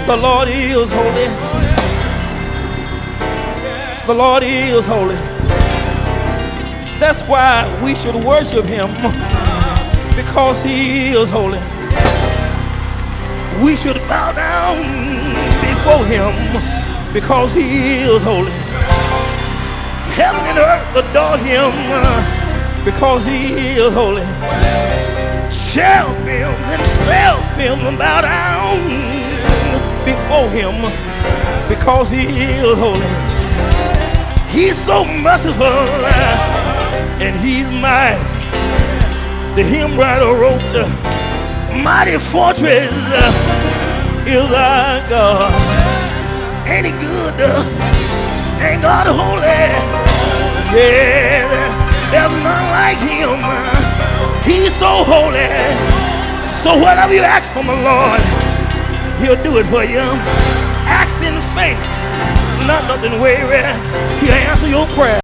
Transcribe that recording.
The Lord is holy. The Lord is holy. That's why we should worship him, because he is holy. We should bow down before him, because he is holy. Heaven and earth adore him, because he is holy. Cherubim and seraphim bow down before him, because he is holy. He's so merciful and he's mighty. The hymn writer wrote, mighty fortress is our God. Ain't he good? Ain't God holy? Yeah, there's none like him. He's so holy. So whatever you ask from the Lord, he'll do it for you. Ask in faith, not nothing weary. He'll answer your prayer.